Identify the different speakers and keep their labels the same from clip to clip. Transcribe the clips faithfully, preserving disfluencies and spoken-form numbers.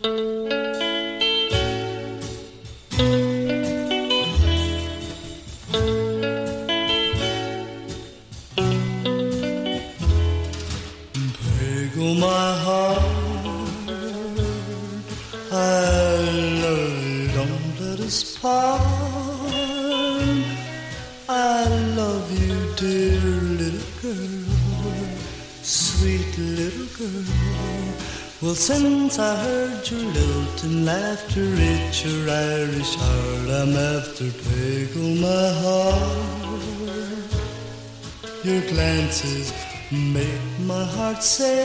Speaker 1: Peggle, my heart, I love you, don't let us part. I love you, dear little girl, sweet little girl. Well, since I heard your lilting laughter, it's your Irish heart I'm after. Peggle, my heart, your glances make my heart say,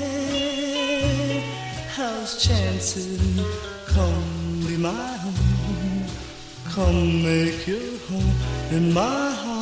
Speaker 1: how's chances? Come be my home, come make your home in my heart.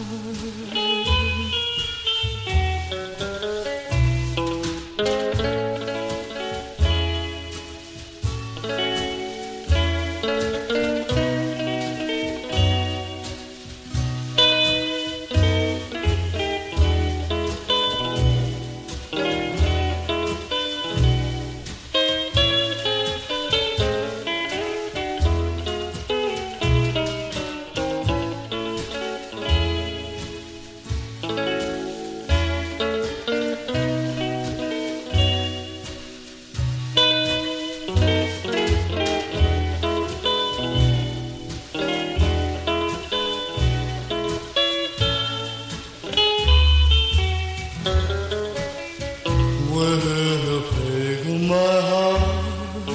Speaker 1: Well, Peggle, my heart,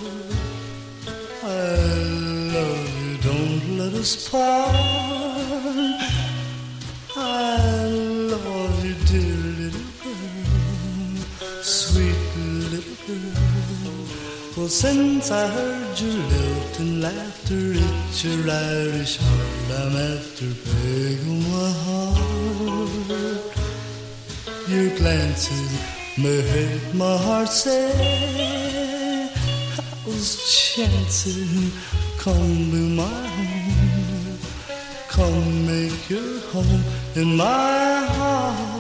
Speaker 1: I love you, don't let us part. I love you, dear little girl, sweet little girl. Well, since I heard your lilting laughter, it's your Irish heart I'm after. Peggle, my heart, your glances make my heart say, how's chances? Come be my home, come make your home in my heart.